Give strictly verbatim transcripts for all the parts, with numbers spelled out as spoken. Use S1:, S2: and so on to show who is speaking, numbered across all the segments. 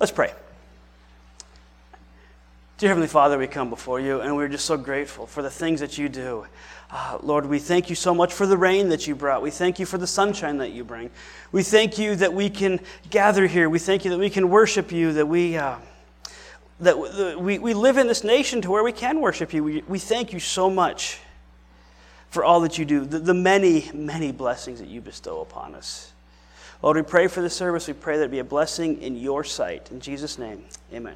S1: Let's pray. Dear Heavenly Father, we come before you, and we're just so grateful for the things that you do. Uh, Lord, we thank you so much for the rain that you brought. We thank you for the sunshine that you bring. We thank you that we can gather here. We thank you that we can worship you, that we uh, that uh, we, we live in this nation to where we can worship you. We, we thank you so much for all that you do, the, the many, many blessings that you bestow upon us. Lord, we pray for this service. We pray that it be a blessing in your sight. In Jesus' name, amen.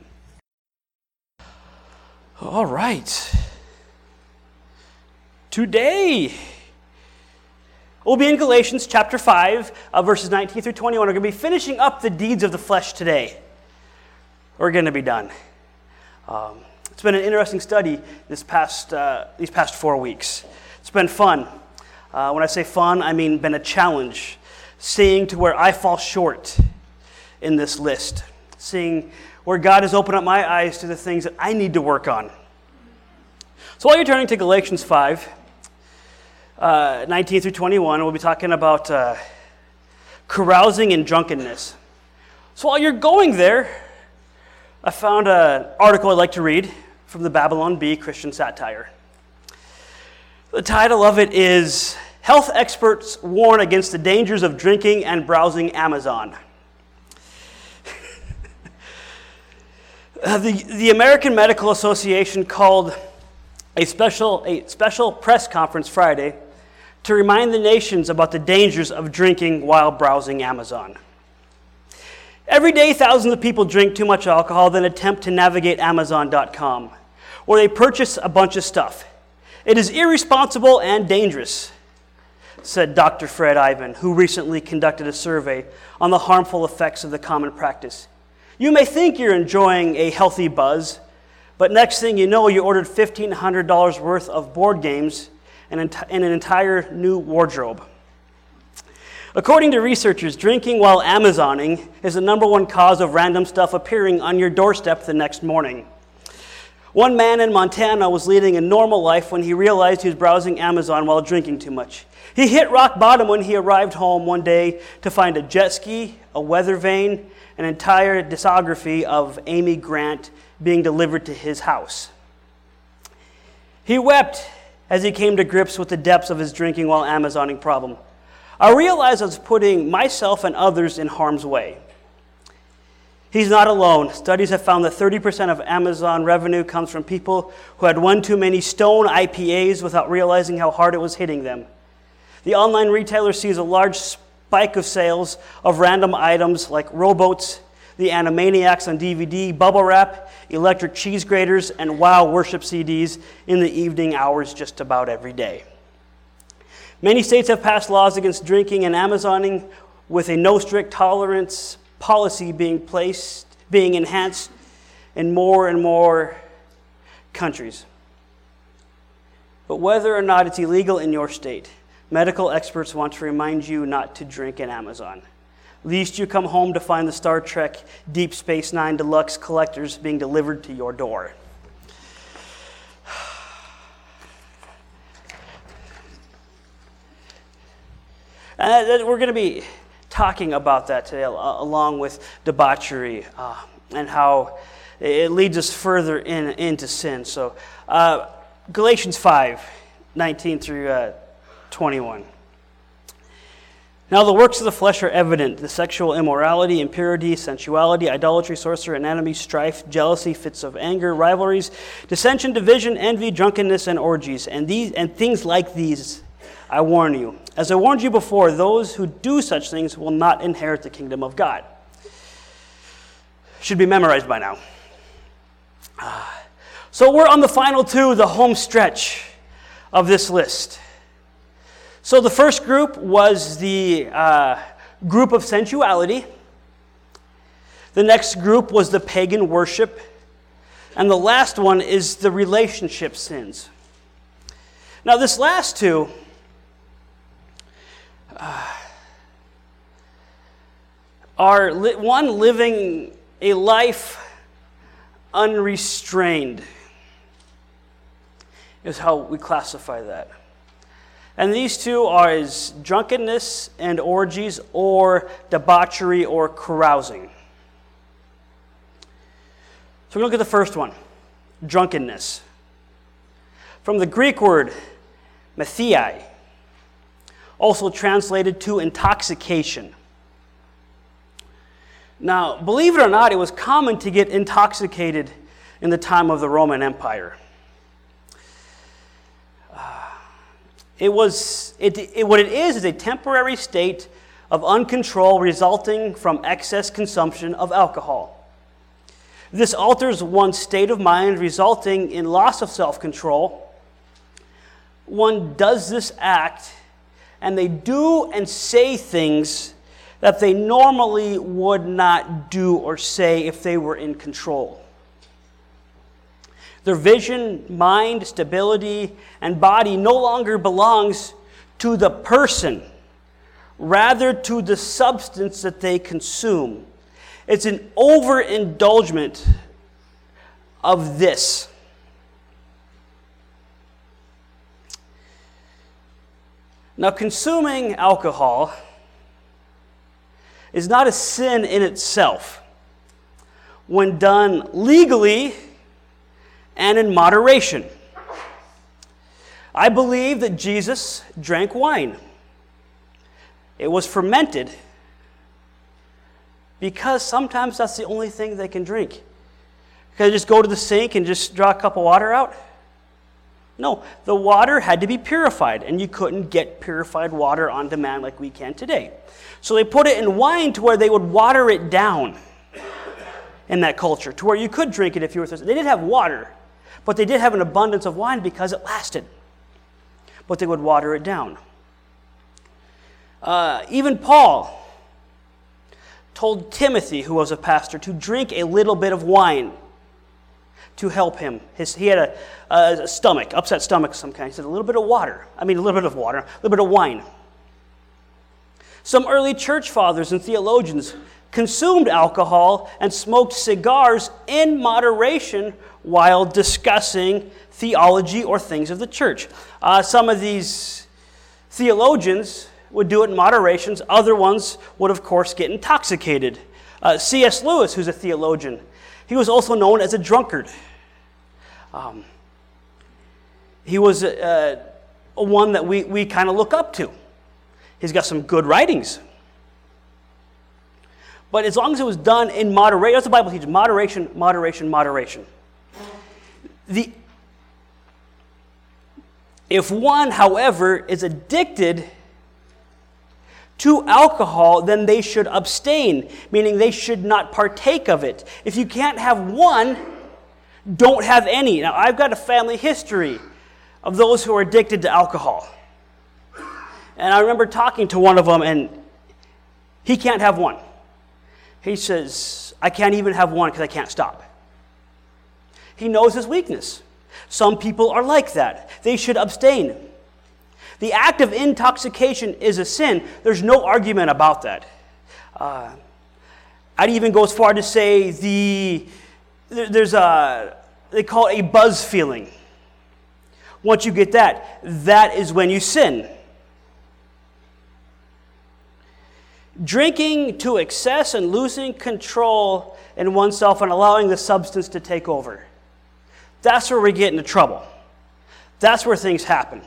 S1: All right. Today, we'll be in Galatians chapter five, uh, verses nineteen through twenty-one. We're going to be finishing up the deeds of the flesh today. We're going to be done. Um, it's been an interesting study this past uh, these past four weeks. It's been fun. Uh, when I say fun, I mean been a challenge. Seeing to where I fall short in this list. Seeing where God has opened up my eyes to the things that I need to work on. So while you're turning to Galatians five, uh, nineteen through twenty-one, we'll be talking about uh, carousing and drunkenness. So while you're going there, I found an article I'd like to read from the Babylon Bee Christian Satire. The title of it is, Health Experts Warn Against the Dangers of Drinking and Browsing Amazon. uh, the, the American Medical Association called a special, a special press conference Friday to remind the nations about the dangers of drinking while browsing Amazon. Every day, thousands of people drink too much alcohol, then attempt to navigate Amazon dot com, where they purchase a bunch of stuff. It is irresponsible and dangerous, said Doctor Fred Ivan, who recently conducted a survey on the harmful effects of the common practice. You may think you're enjoying a healthy buzz, but next thing you know, you ordered fifteen hundred dollars worth of board games and an entire new wardrobe. According to researchers, drinking while Amazoning is the number one cause of random stuff appearing on your doorstep the next morning. One man in Montana was leading a normal life when he realized he was browsing Amazon while drinking too much. He hit rock bottom when he arrived home one day to find a jet ski, a weather vane, an entire discography of Amy Grant being delivered to his house. He wept as he came to grips with the depths of his drinking while Amazoning problem. I realized I was putting myself and others in harm's way. He's not alone. Studies have found that thirty percent of Amazon revenue comes from people who had one too many Stone I P As without realizing how hard it was hitting them. The online retailer sees a large spike of sales of random items like rowboats, the Animaniacs on D V D, bubble wrap, electric cheese graters, and WoW worship C Ds in the evening hours just about every day. Many states have passed laws against drinking and Amazoning, with a no strict tolerance policy being placed, being enhanced in more and more countries. But whether or not it's illegal in your state, medical experts want to remind you not to drink in Amazon. Lest you come home to find the Star Trek Deep Space Nine Deluxe collectors being delivered to your door. Uh, we're going to be talking about that today, uh, along with debauchery uh, and how it leads us further in, into sin. So, uh, Galatians five, nineteen through uh, twenty-one. Now the works of the flesh are evident: the sexual immorality, impurity, sensuality, idolatry, sorcery, enmity, strife, jealousy, fits of anger, rivalries, dissension, division, envy, drunkenness, and orgies, and these and things like these. I warn you, as I warned you before, those who do such things will not inherit the kingdom of God. Should be memorized by now. Uh, so we're on the final two, the home stretch of this list. So the first group was the uh, group of sensuality. The next group was the pagan worship. And the last one is the relationship sins. Now this last two, Uh, are li- one living a life unrestrained is how we classify that. And these two are is drunkenness and orgies, or debauchery or carousing. So we look at the first one, drunkenness. From the Greek word methei, also translated to intoxication. Now, believe it or not, it was common to get intoxicated in the time of the Roman Empire. Uh, it was, it, it, what it is is a temporary state of uncontrol resulting from excess consumption of alcohol. This alters one's state of mind, resulting in loss of self-control. One does this act, and they do and say things that they normally would not do or say if they were in control. Their vision, mind, stability, and body no longer belongs to the person, rather to the substance that they consume. It's an overindulgence of this. Now, consuming alcohol is not a sin in itself when done legally and in moderation. I believe that Jesus drank wine. It was fermented because sometimes that's the only thing they can drink. Can I just go to the sink and just draw a cup of water out? No, the water had to be purified, and you couldn't get purified water on demand like we can today. So they put it in wine to where they would water it down in that culture, to where you could drink it if you were thirsty. They did have water, but they did have an abundance of wine because it lasted. But they would water it down. Uh, even Paul told Timothy, who was a pastor, to drink a little bit of wine to help him. His, he had a, a stomach, upset stomach of some kind. He said, a little bit of water. I mean, a little bit of water, a little bit of wine. Some early church fathers and theologians consumed alcohol and smoked cigars in moderation while discussing theology or things of the church. Uh, some of these theologians would do it in moderation. Other ones would, of course, get intoxicated. Uh, C S Lewis, who's a theologian, he was also known as a drunkard. Um, he was a, a, a one that we, we kind of look up to. He's got some good writings. But as long as it was done in moderation, that's what the Bible teaches, moderation, moderation, moderation. The, if one, however, is addicted to alcohol, then they should abstain, meaning they should not partake of it. If you can't have one, don't have any. Now, I've got a family history of those who are addicted to alcohol. And I remember talking to one of them, and he can't have one. He says, I can't even have one because I can't stop. He knows his weakness. Some people are like that. They should abstain. The act of intoxication is a sin. There's no argument about that. Uh, I'd even go as far to say the there's a, they call it a buzz feeling. Once you get that, that is when you sin. Drinking to excess and losing control in oneself and allowing the substance to take over. That's where we get into trouble. That's where things happen.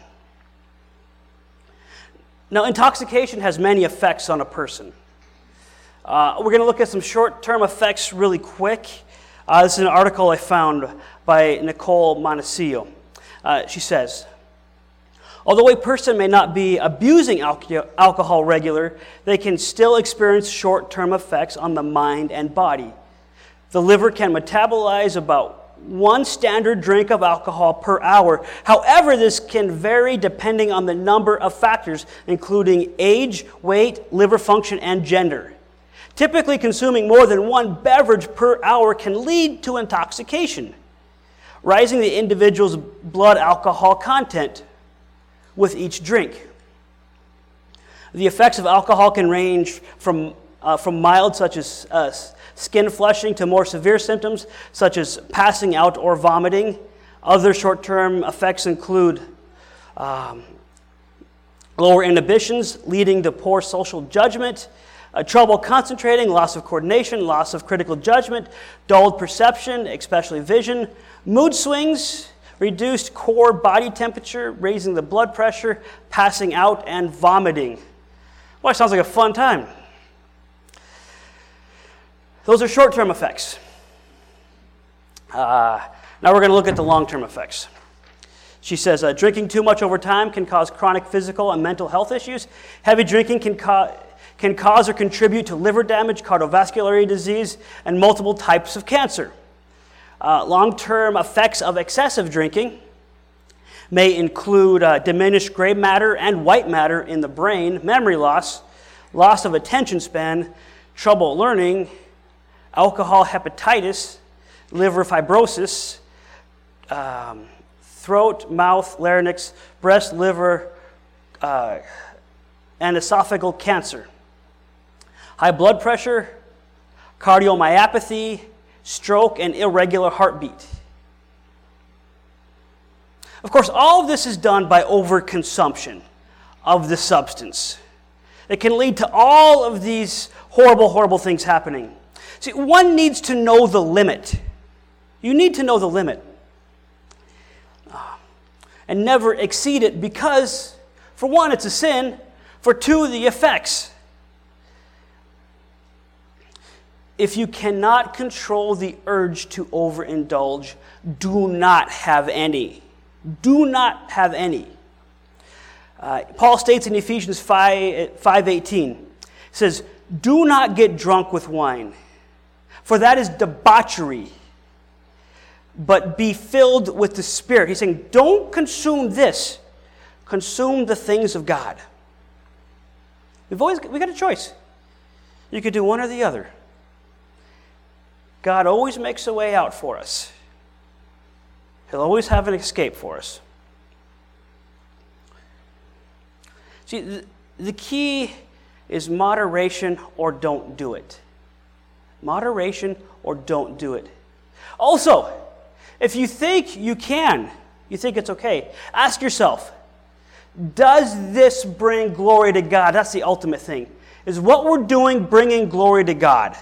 S1: Now, intoxication has many effects on a person. Uh, we're going to look at some short-term effects really quick. Uh, this is an article I found by Nicole Monacello. Uh, she says, although a person may not be abusing al- alcohol regular, they can still experience short-term effects on the mind and body. The liver can metabolize about one standard drink of alcohol per hour. However, this can vary depending on the number of factors, including age, weight, liver function, and gender. Typically, consuming more than one beverage per hour can lead to intoxication, rising the individual's blood alcohol content with each drink. The effects of alcohol can range from, uh, from mild, such as uh, skin flushing, to more severe symptoms, such as passing out or vomiting. Other short-term effects include um, lower inhibitions, leading to poor social judgment, Uh, trouble concentrating, loss of coordination, loss of critical judgment, dulled perception, especially vision, mood swings, reduced core body temperature, raising the blood pressure, passing out, and vomiting. Well, that sounds like a fun time. Those are short-term effects. Uh, now we're going to look at the long-term effects. She says, uh, drinking too much over time can cause chronic physical and mental health issues. Heavy drinking can, ca- can cause or contribute to liver damage, cardiovascular disease, and multiple types of cancer. Uh, long-term effects of excessive drinking may include uh, diminished gray matter and white matter in the brain, memory loss, loss of attention span, trouble learning, alcohol hepatitis, liver fibrosis, um, throat, mouth, larynx, breast, liver, uh, and esophageal cancer. High blood pressure, cardiomyopathy, stroke, and irregular heartbeat. Of course, all of this is done by overconsumption of the substance. It can lead to all of these horrible, horrible things happening. See, one needs to know the limit. You need to know the limit. And never exceed it because, for one, it's a sin. For two, the effects. If you cannot control the urge to overindulge, do not have any. Do not have any. Uh, Paul states in Ephesians five eighteen, he says, do not get drunk with wine, for that is debauchery, but be filled with the Spirit. He's saying, don't consume this. Consume the things of God. We've always we got a choice. You could do one or the other. God always makes a way out for us. He'll always have an escape for us. See, the, the key is moderation or don't do it. Moderation or don't do it. Also, if you think you can, you think it's okay, ask yourself, does this bring glory to God? That's the ultimate thing. Is what we're doing bringing glory to God?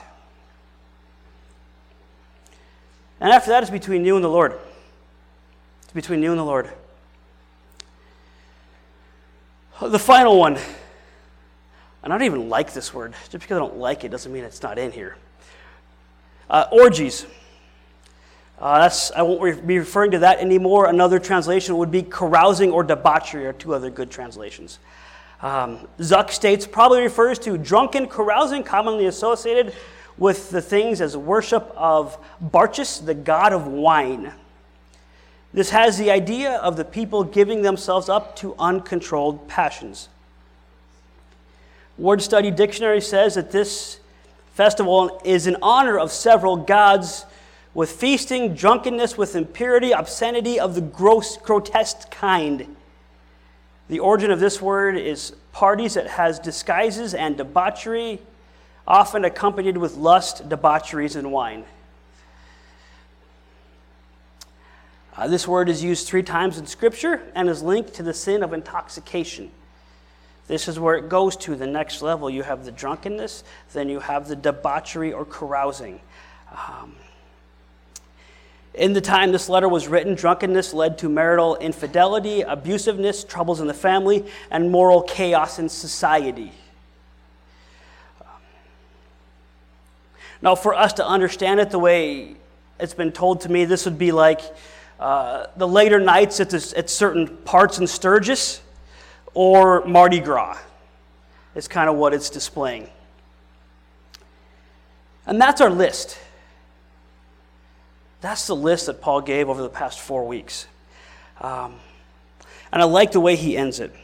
S1: And after that, it's between you and the Lord. It's between you and the Lord. The final one, and I don't even like this word. Just because I don't like it doesn't mean it's not in here. Uh, orgies. Uh, that's I won't re- be referring to that anymore. Another translation would be carousing or debauchery, or two other good translations. Um, Zuck states probably refers to drunken carousing commonly associated with the things as worship of Bacchus, the god of wine. This has the idea of the people giving themselves up to uncontrolled passions. Word Study Dictionary says that this festival is in honor of several gods, with feasting, drunkenness, with impurity, obscenity of the gross, grotesque kind. The origin of this word is parties that has disguises and debauchery, often accompanied with lust, debaucheries, and wine. Uh, this word is used three times in Scripture and is linked to the sin of intoxication. This is where it goes to the next level. You have the drunkenness, then you have the debauchery or carousing. Um, in the time this letter was written, drunkenness led to marital infidelity, abusiveness, troubles in the family, and moral chaos in society. Now, for us to understand it the way it's been told to me, this would be like uh, the later nights at, this, at certain parts in Sturgis or Mardi Gras. It's kind of what it's displaying. And that's our list. That's the list that Paul gave over the past four weeks. Um, and I like the way he ends it.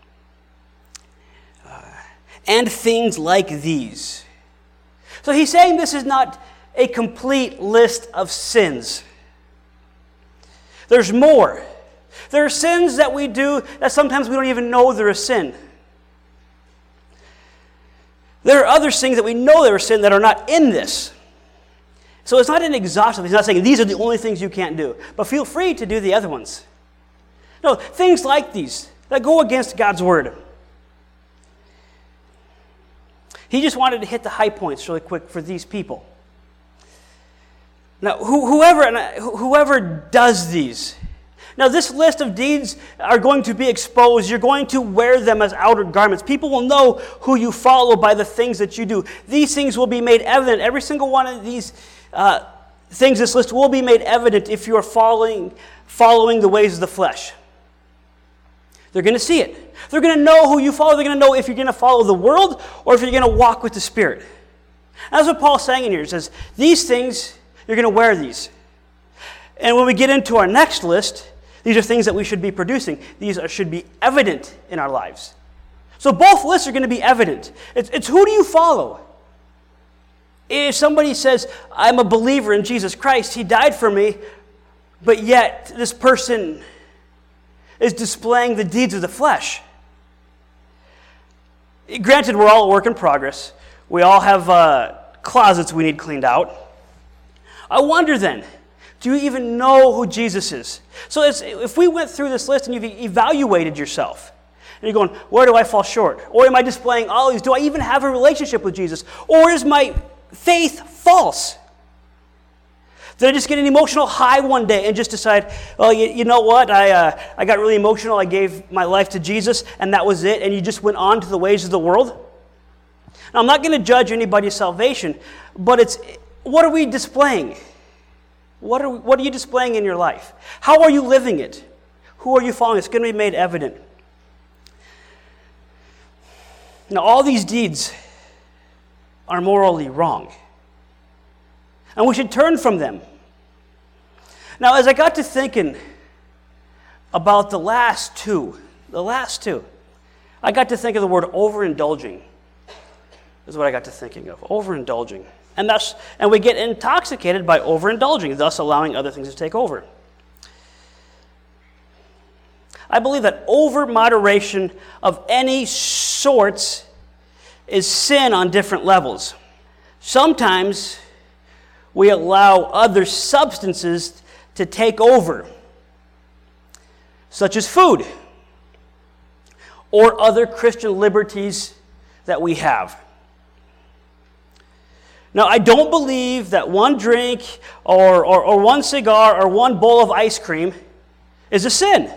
S1: Uh, and things like these. So he's saying this is not a complete list of sins. There's more. There are sins that we do that sometimes we don't even know they're a sin. There are other things that we know they're a sin that are not in this. So it's not an exhaustive. He's not saying these are the only things you can't do. But feel free to do the other ones. No, things like these that go against God's word. He just wanted to hit the high points really quick for these people. Now, who, whoever, whoever does these, now this list of deeds are going to be exposed. You're going to wear them as outer garments. People will know who you follow by the things that you do. These things will be made evident. Every single one of these uh, things, this list will be made evident if you are following, following the ways of the flesh. They're going to see it. They're going to know who you follow. They're going to know if you're going to follow the world or if you're going to walk with the Spirit. And that's what Paul's saying in here. He says, these things, you're going to wear these. And when we get into our next list, these are things that we should be producing. These are, should be evident in our lives. So both lists are going to be evident. It's, it's who do you follow? If somebody says, I'm a believer in Jesus Christ, He died for me, but yet this person is displaying the deeds of the flesh. Granted, we're all a work in progress. We all have uh, closets we need cleaned out. I wonder then, do you even know who Jesus is? So as, if we went through this list and you've evaluated yourself, and you're going, where do I fall short? Or am I displaying all these? Do I even have a relationship with Jesus? Or is my faith false? Did I just get an emotional high one day and just decide, well, you, you know what, I, uh, I got really emotional, I gave my life to Jesus, and that was it, and you just went on to the ways of the world? Now, I'm not going to judge anybody's salvation, but it's, what are we displaying? What are, what are you displaying in your life? How are you living it? Who are you following? It's going to be made evident. Now, all these deeds are morally wrong, and we should turn from them. Now, as I got to thinking about the last two, the last two, I got to think of the word overindulging. Is what I got to thinking of, overindulging. And that's and we get intoxicated by overindulging, thus allowing other things to take over. I believe that over-moderation of any sorts is sin on different levels. Sometimes we allow other substances to take over, such as food or other Christian liberties that we have. Now, I don't believe that one drink or, or, or one cigar or one bowl of ice cream is a sin.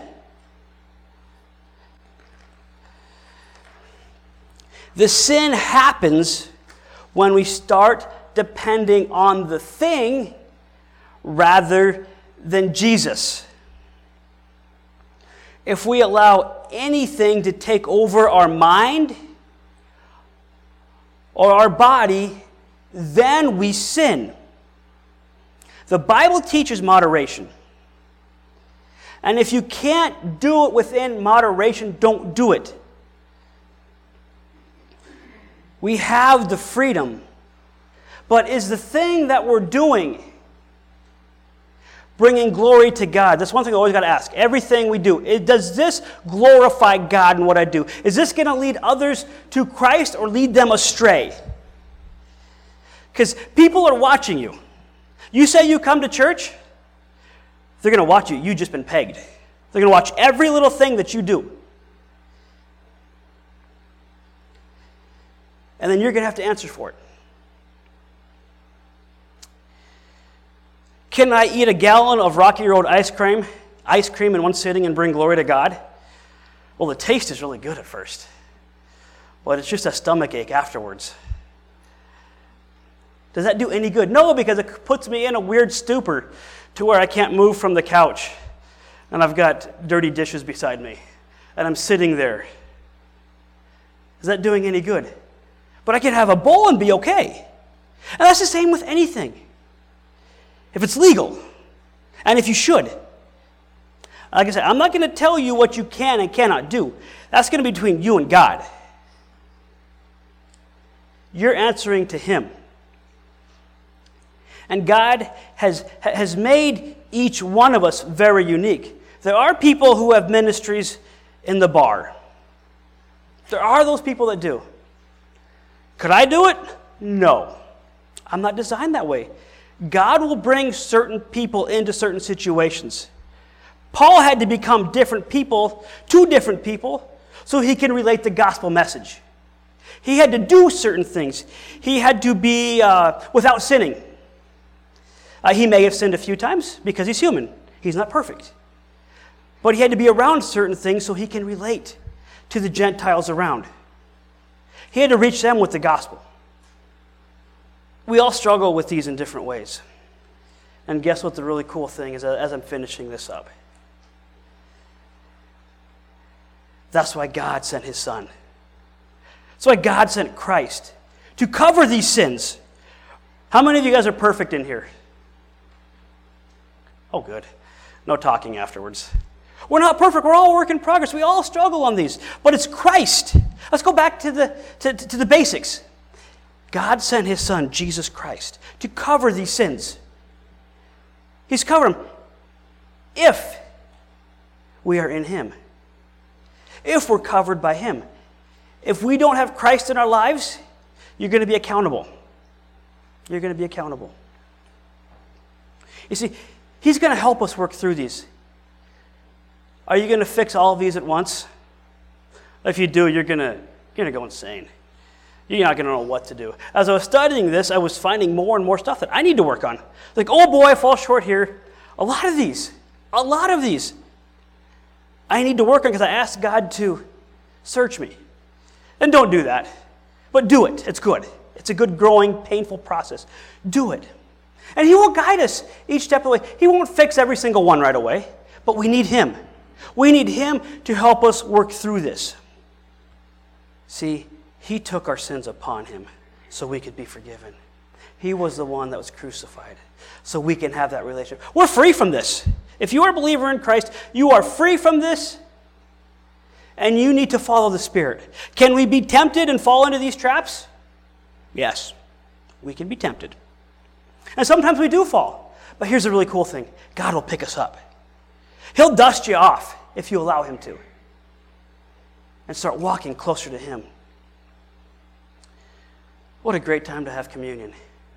S1: The sin happens when we start depending on the thing rather than Jesus. If we allow anything to take over our mind or our body, then we sin. The Bible teaches moderation. And if you can't do it within moderation, don't do it. We have the freedom. But is the thing that we're doing bringing glory to God? That's one thing I always got to ask. Everything we do, it, does this glorify God in what I do? Is this going to lead others to Christ or lead them astray? Because people are watching you. You say you come to church, they're going to watch you. You've just been pegged. They're going to watch every little thing that you do. And then you're going to have to answer for it. Can I eat a gallon of Rocky Road ice cream, ice cream in one sitting and bring glory to God? Well, the taste is really good at first, but it's just a stomach ache afterwards. Does that do any good? No, because it puts me in a weird stupor to where I can't move from the couch, and I've got dirty dishes beside me, and I'm sitting there. Is that doing any good? But I can have a bowl and be okay. And that's the same with anything. If it's legal, and if you should. Like I said, I'm not going to tell you what you can and cannot do. That's going to be between you and God. You're answering to Him. And God has, has made each one of us very unique. There are people who have ministries in the bar. There are those people that do. Could I do it? No. I'm not designed that way. God will bring certain people into certain situations. Paul had to become different people to different people so he can relate the gospel message. He had to do certain things. He had to be uh, without sinning. Uh, he may have sinned a few times because he's human. He's not perfect. But he had to be around certain things so he can relate to the Gentiles around. He had to reach them with the gospel. We all struggle with these in different ways. And guess what the really cool thing is as I'm finishing this up? That's why God sent his son. That's why God sent Christ to cover these sins. How many of you guys are perfect in here? Oh, good. No talking afterwards. We're not perfect. We're all a work in progress. We all struggle on these. But it's Christ. Let's go back to the, to, to the basics. God sent his son, Jesus Christ, to cover these sins. He's covered them if we are in him. If we're covered by him. If we don't have Christ in our lives, you're going to be accountable. You're going to be accountable. You see, he's going to help us work through these. Are you going to fix all of these at once? If you do, you're going to, you're going to go insane. You're not going to know what to do. As I was studying this, I was finding more and more stuff that I need to work on. Like, oh boy, I fall short here. A lot of these. A lot of these. I need to work on because I asked God to search me. And don't do that. But do it. It's good. It's a good, growing, painful process. Do it. And he will guide us each step of the way. He won't fix every single one right away, but we need him. We need him to help us work through this. See, he took our sins upon him so we could be forgiven. He was the one that was crucified so we can have that relationship. We're free from this. If you are a believer in Christ, you are free from this, and you need to follow the Spirit. Can we be tempted and fall into these traps? Yes, we can be tempted. And sometimes we do fall. But here's the really cool thing. God will pick us up. He'll dust you off if you allow him to. And start walking closer to him. What a great time to have communion.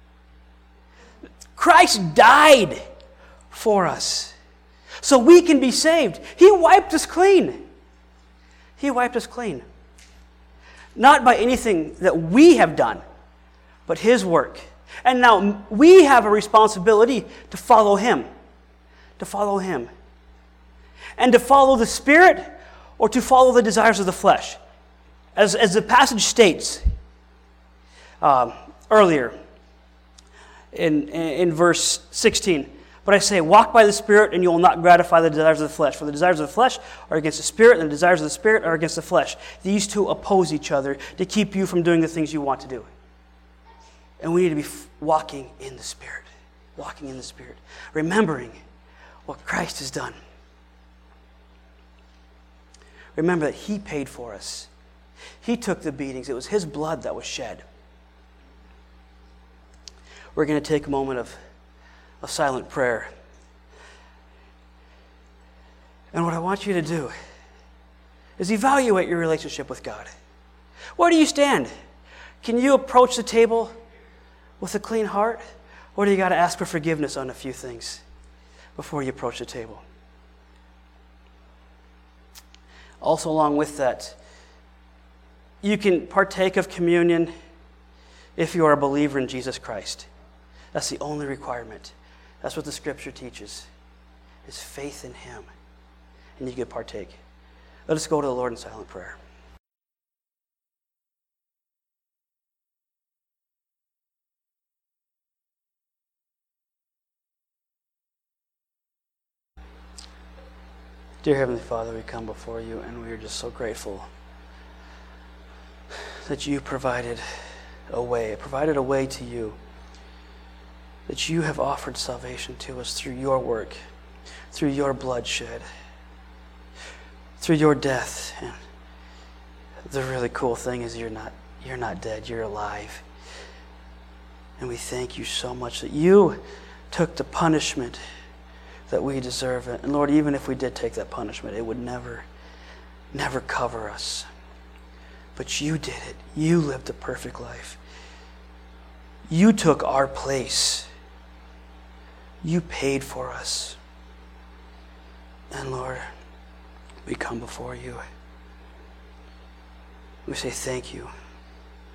S1: Christ died for us so we can be saved. He wiped us clean. He wiped us clean. Not by anything that we have done, but his work. And now we have a responsibility to follow him. To follow him. And to follow the Spirit or to follow the desires of the flesh. As, as the passage states um, earlier in, in verse sixteen, but I say, walk by the Spirit, and you will not gratify the desires of the flesh. For the desires of the flesh are against the Spirit, and the desires of the Spirit are against the flesh. These two oppose each other to keep you from doing the things you want to do. And we need to be walking in the Spirit. Walking in the Spirit. Remembering what Christ has done. Remember that he paid for us. He took the beatings. It was his blood that was shed. We're going to take a moment of a silent prayer. And what I want you to do is evaluate your relationship with God. Where do you stand? Can you approach the table with a clean heart? Or do you got to ask for forgiveness on a few things before you approach the table? Also, along with that, you can partake of communion if you are a believer in Jesus Christ. That's the only requirement. That's what the Scripture teaches, is faith in him. And you can partake. Let us go to the Lord in silent prayer. Dear Heavenly Father, we come before you and we are just so grateful that you provided a way, provided a way to you, that you have offered salvation to us through your work, through your bloodshed, through your death. And the really cool thing is you're not, you're not dead, you're alive. And we thank you so much that you took the punishment that we deserve. And Lord, even if we did take that punishment, it would never, never cover us. But you did it. You lived a perfect life. You took our place. You paid for us. And Lord, we come before you. We say thank you.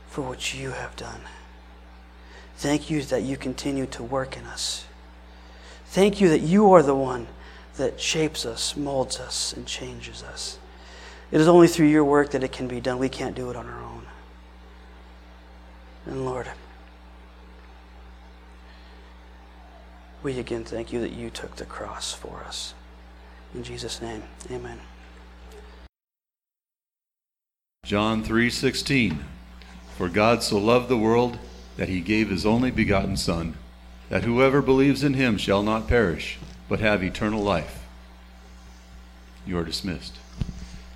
S1: for what you have done. Thank you that you continue to work in us. Thank you that you are the one that shapes us, molds us, and changes us. It is only through your work that it can be done. We can't do it on our own. And Lord, we again thank you that you took the cross for us. In Jesus' name, amen.
S2: John three sixteen. For God so loved the world that he gave his only begotten Son, that whoever believes in him shall not perish, but have eternal life. You are dismissed.